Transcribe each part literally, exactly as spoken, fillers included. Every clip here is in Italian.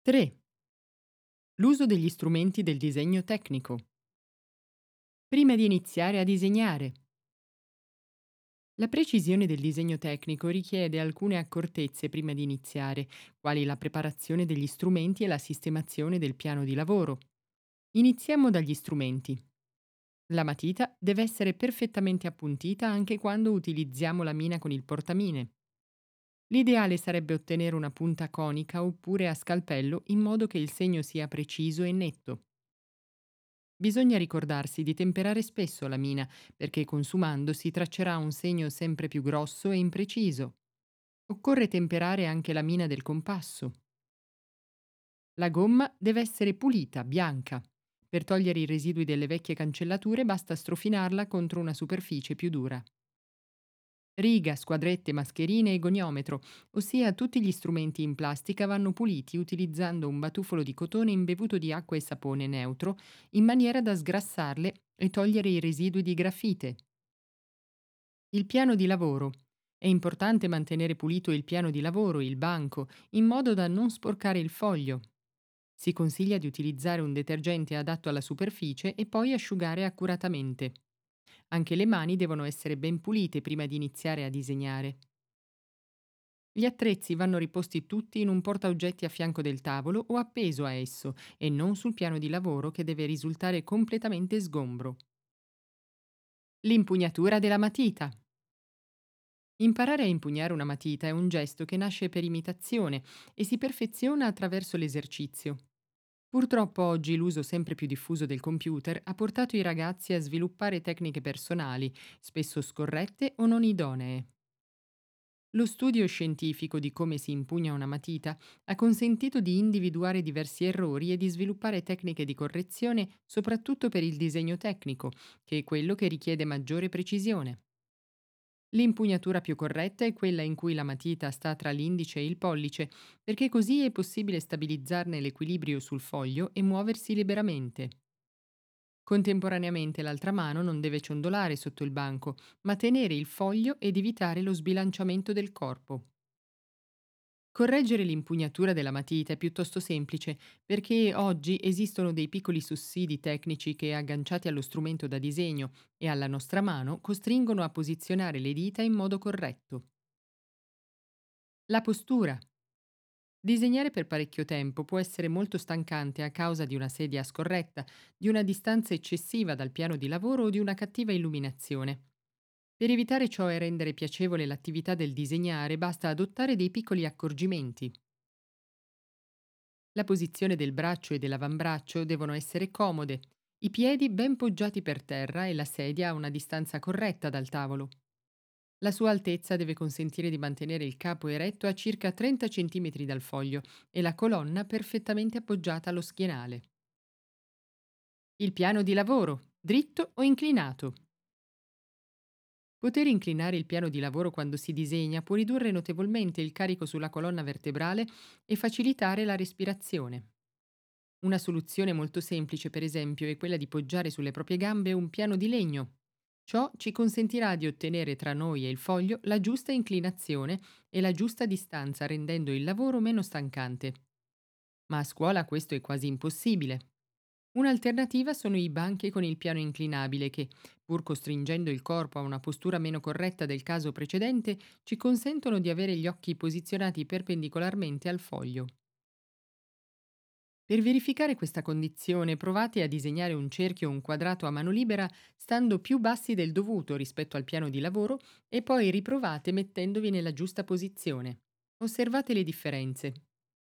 tre. L'uso degli strumenti del disegno tecnico. Prima di iniziare a disegnare. La precisione del disegno tecnico richiede alcune accortezze prima di iniziare, quali la preparazione degli strumenti e la sistemazione del piano di lavoro. Iniziamo dagli strumenti. La matita deve essere perfettamente appuntita anche quando utilizziamo la mina con il portamine. L'ideale sarebbe ottenere una punta conica oppure a scalpello in modo che il segno sia preciso e netto. Bisogna ricordarsi di temperare spesso la mina, perché consumando si traccerà un segno sempre più grosso e impreciso. Occorre temperare anche la mina del compasso. La gomma deve essere pulita, bianca. Per togliere i residui delle vecchie cancellature basta strofinarla contro una superficie più dura. Riga, squadrette, mascherine e goniometro, ossia tutti gli strumenti in plastica vanno puliti utilizzando un batuffolo di cotone imbevuto di acqua e sapone neutro in maniera da sgrassarle e togliere i residui di grafite. Il piano di lavoro. È importante mantenere pulito il piano di lavoro, il banco, in modo da non sporcare il foglio. Si consiglia di utilizzare un detergente adatto alla superficie e poi asciugare accuratamente. Anche le mani devono essere ben pulite prima di iniziare a disegnare. Gli attrezzi vanno riposti tutti in un portaoggetti a fianco del tavolo o appeso a esso e non sul piano di lavoro che deve risultare completamente sgombro. L'impugnatura della matita. Imparare a impugnare una matita è un gesto che nasce per imitazione e si perfeziona attraverso l'esercizio. Purtroppo oggi l'uso sempre più diffuso del computer ha portato i ragazzi a sviluppare tecniche personali, spesso scorrette o non idonee. Lo studio scientifico di come si impugna una matita ha consentito di individuare diversi errori e di sviluppare tecniche di correzione soprattutto per il disegno tecnico, che è quello che richiede maggiore precisione. L'impugnatura più corretta è quella in cui la matita sta tra l'indice e il pollice, perché così è possibile stabilizzarne l'equilibrio sul foglio e muoversi liberamente. Contemporaneamente l'altra mano non deve ciondolare sotto il banco, ma tenere il foglio ed evitare lo sbilanciamento del corpo. Correggere l'impugnatura della matita è piuttosto semplice, perché oggi esistono dei piccoli sussidi tecnici che, agganciati allo strumento da disegno e alla nostra mano, costringono a posizionare le dita in modo corretto. La postura. Disegnare per parecchio tempo può essere molto stancante a causa di una sedia scorretta, di una distanza eccessiva dal piano di lavoro o di una cattiva illuminazione. Per evitare ciò e rendere piacevole l'attività del disegnare, basta adottare dei piccoli accorgimenti. La posizione del braccio e dell'avambraccio devono essere comode, i piedi ben poggiati per terra e la sedia a una distanza corretta dal tavolo. La sua altezza deve consentire di mantenere il capo eretto a circa trenta centimetri dal foglio e la colonna perfettamente appoggiata allo schienale. Il piano di lavoro, dritto o inclinato. Poter inclinare il piano di lavoro quando si disegna può ridurre notevolmente il carico sulla colonna vertebrale e facilitare la respirazione. Una soluzione molto semplice, per esempio, è quella di poggiare sulle proprie gambe un piano di legno. Ciò ci consentirà di ottenere tra noi e il foglio la giusta inclinazione e la giusta distanza, rendendo il lavoro meno stancante. Ma a scuola questo è quasi impossibile. Un'alternativa sono i banchi con il piano inclinabile che, pur costringendo il corpo a una postura meno corretta del caso precedente, ci consentono di avere gli occhi posizionati perpendicolarmente al foglio. Per verificare questa condizione, provate a disegnare un cerchio o un quadrato a mano libera stando più bassi del dovuto rispetto al piano di lavoro e poi riprovate mettendovi nella giusta posizione. Osservate le differenze.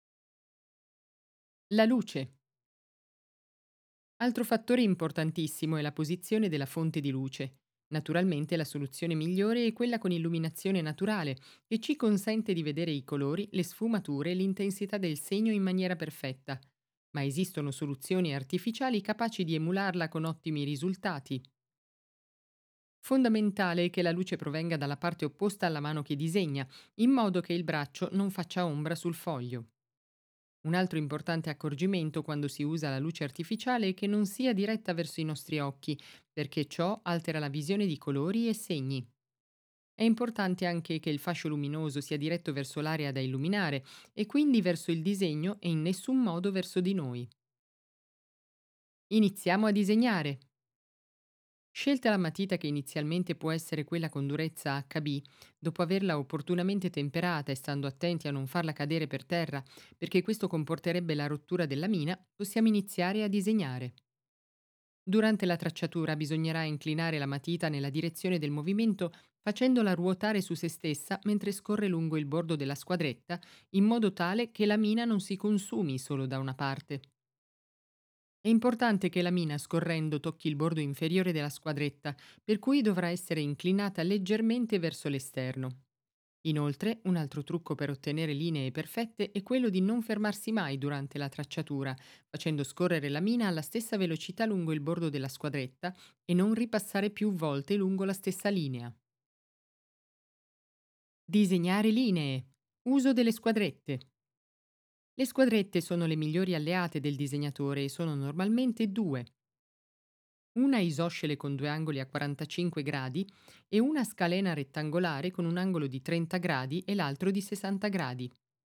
La luce. Altro fattore importantissimo è la posizione della fonte di luce. Naturalmente la soluzione migliore è quella con illuminazione naturale, che ci consente di vedere i colori, le sfumature e l'intensità del segno in maniera perfetta. Ma esistono soluzioni artificiali capaci di emularla con ottimi risultati. Fondamentale è che la luce provenga dalla parte opposta alla mano che disegna, in modo che il braccio non faccia ombra sul foglio. Un altro importante accorgimento quando si usa la luce artificiale è che non sia diretta verso i nostri occhi, perché ciò altera la visione di colori e segni. È importante anche che il fascio luminoso sia diretto verso l'area da illuminare e quindi verso il disegno e in nessun modo verso di noi. Iniziamo a disegnare. Scelta la matita che inizialmente può essere quella con durezza acca bi, dopo averla opportunamente temperata e stando attenti a non farla cadere per terra, perché questo comporterebbe la rottura della mina, possiamo iniziare a disegnare. Durante la tracciatura bisognerà inclinare la matita nella direzione del movimento facendola ruotare su se stessa mentre scorre lungo il bordo della squadretta, in modo tale che la mina non si consumi solo da una parte. È importante che la mina scorrendo tocchi il bordo inferiore della squadretta, per cui dovrà essere inclinata leggermente verso l'esterno. Inoltre, un altro trucco per ottenere linee perfette è quello di non fermarsi mai durante la tracciatura, facendo scorrere la mina alla stessa velocità lungo il bordo della squadretta e non ripassare più volte lungo la stessa linea. Disegnare linee. Uso delle squadrette. Le squadrette sono le migliori alleate del disegnatore e sono normalmente due. Una isoscele con due angoli a quarantacinque gradi e una scalena rettangolare con un angolo di trenta gradi e l'altro di sessanta gradi.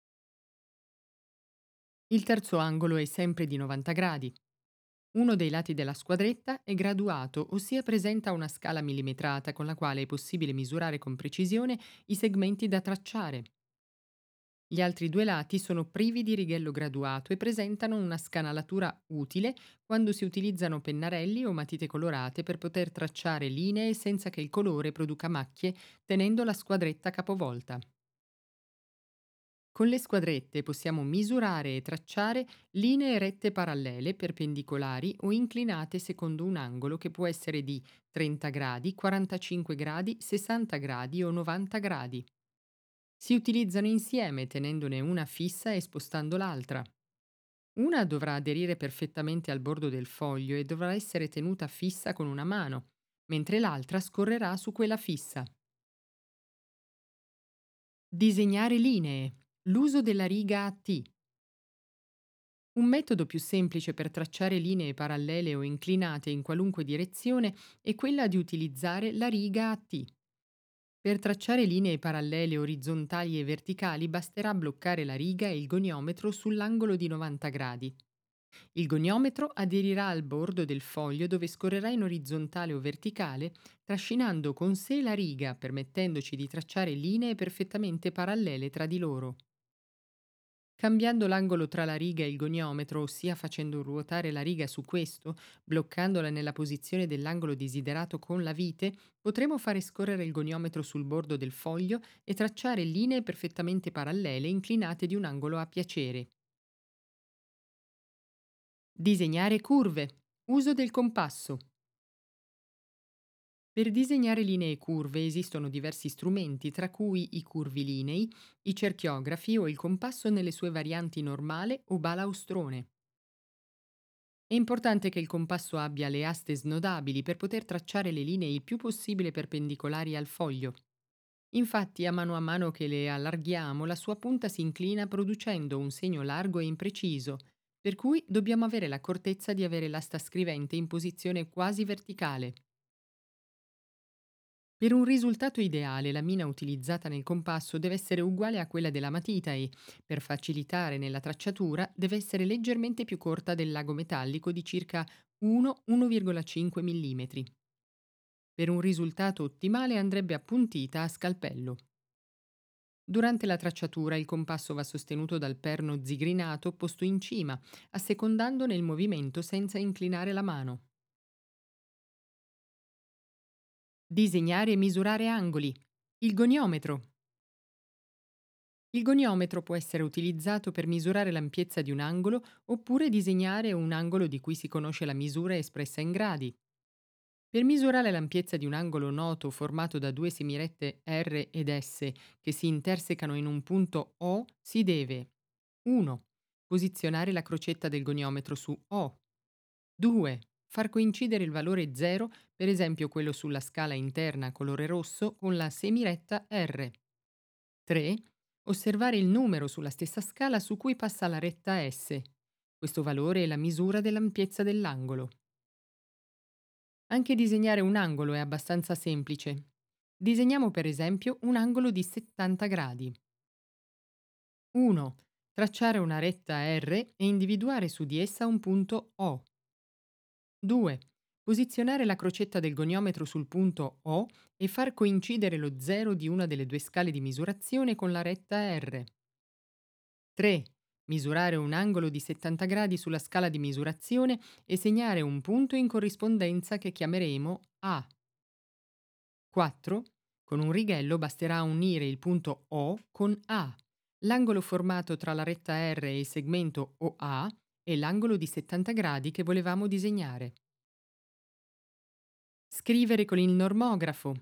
Il terzo angolo è sempre di novanta gradi. Uno dei lati della squadretta è graduato, ossia presenta una scala millimetrata con la quale è possibile misurare con precisione i segmenti da tracciare. Gli altri due lati sono privi di righello graduato e presentano una scanalatura utile quando si utilizzano pennarelli o matite colorate per poter tracciare linee senza che il colore produca macchie, tenendo la squadretta capovolta. Con le squadrette possiamo misurare e tracciare linee rette parallele, perpendicolari o inclinate secondo un angolo che può essere di trenta gradi, quarantacinque gradi, sessanta gradi o novanta gradi. Si utilizzano insieme tenendone una fissa e spostando l'altra. Una dovrà aderire perfettamente al bordo del foglio e dovrà essere tenuta fissa con una mano, mentre l'altra scorrerà su quella fissa. Disegnare linee. L'uso della riga a T. Un metodo più semplice per tracciare linee parallele o inclinate in qualunque direzione è quella di utilizzare la riga a T. Per tracciare linee parallele orizzontali e verticali basterà bloccare la riga e il goniometro sull'angolo di novanta gradi. Il goniometro aderirà al bordo del foglio dove scorrerà in orizzontale o verticale, trascinando con sé la riga, permettendoci di tracciare linee perfettamente parallele tra di loro. Cambiando l'angolo tra la riga e il goniometro, ossia facendo ruotare la riga su questo, bloccandola nella posizione dell'angolo desiderato con la vite, potremo fare scorrere il goniometro sul bordo del foglio e tracciare linee perfettamente parallele inclinate di un angolo a piacere. Disegnare curve. Uso del compasso. Per disegnare linee curve esistono diversi strumenti, tra cui i curvilinei, i cerchiografi o il compasso nelle sue varianti normale o balaustrone. È importante che il compasso abbia le aste snodabili per poter tracciare le linee il più possibile perpendicolari al foglio. Infatti, a mano a mano che le allarghiamo, la sua punta si inclina producendo un segno largo e impreciso, per cui dobbiamo avere l'accortezza di avere l'asta scrivente in posizione quasi verticale. Per un risultato ideale, la mina utilizzata nel compasso deve essere uguale a quella della matita e, per facilitare nella tracciatura, deve essere leggermente più corta del lago metallico di circa uno uno virgola cinque millimetri. Per un risultato ottimale andrebbe appuntita a scalpello. Durante la tracciatura il compasso va sostenuto dal perno zigrinato posto in cima, assecondandone il movimento senza inclinare la mano. Disegnare e misurare angoli. Il goniometro. Il goniometro può essere utilizzato per misurare l'ampiezza di un angolo oppure disegnare un angolo di cui si conosce la misura espressa in gradi. Per misurare l'ampiezza di un angolo noto formato da due semirette R ed S che si intersecano in un punto O, si deve uno. Posizionare la crocetta del goniometro su O. due. Far coincidere il valore zero, per esempio quello sulla scala interna colore rosso, con la semiretta R. tre. Osservare il numero sulla stessa scala su cui passa la retta S. Questo valore è la misura dell'ampiezza dell'angolo. Anche disegnare un angolo è abbastanza semplice. Disegniamo per esempio un angolo di settanta gradi. uno. Tracciare una retta R e individuare su di essa un punto O. due. Posizionare la crocetta del goniometro sul punto O e far coincidere lo zero di una delle due scale di misurazione con la retta R. tre. Misurare un angolo di settanta gradi sulla scala di misurazione e segnare un punto in corrispondenza che chiameremo A. quattro. Con un righello basterà unire il punto O con A. L'angolo formato tra la retta R e il segmento O A è l'angolo di settanta gradi che volevamo disegnare. Scrivere con il normografo.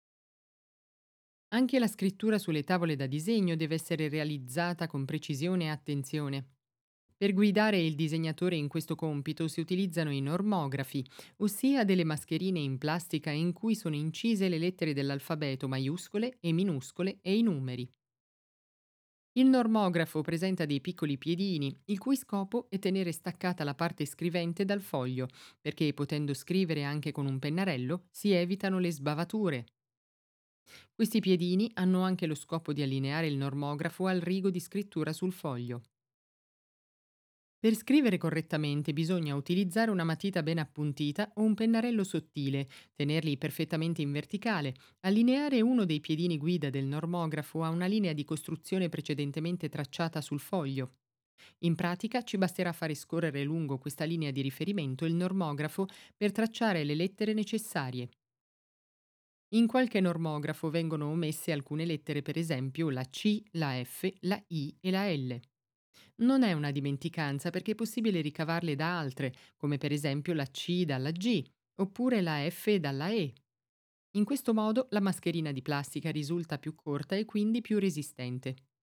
Anche la scrittura sulle tavole da disegno deve essere realizzata con precisione e attenzione. Per guidare il disegnatore in questo compito si utilizzano i normografi, ossia delle mascherine in plastica in cui sono incise le lettere dell'alfabeto maiuscole e minuscole e i numeri. Il normografo presenta dei piccoli piedini, il cui scopo è tenere staccata la parte scrivente dal foglio, perché potendo scrivere anche con un pennarello si evitano le sbavature. Questi piedini hanno anche lo scopo di allineare il normografo al rigo di scrittura sul foglio. Per scrivere correttamente bisogna utilizzare una matita ben appuntita o un pennarello sottile, tenerli perfettamente in verticale, allineare uno dei piedini guida del normografo a una linea di costruzione precedentemente tracciata sul foglio. In pratica ci basterà fare scorrere lungo questa linea di riferimento il normografo per tracciare le lettere necessarie. In qualche normografo vengono omesse alcune lettere, per esempio la C, la F, la I e la L. Non è una dimenticanza perché è possibile ricavarle da altre, come per esempio la C dalla G, oppure la F dalla E. In questo modo la mascherina di plastica risulta più corta e quindi più resistente.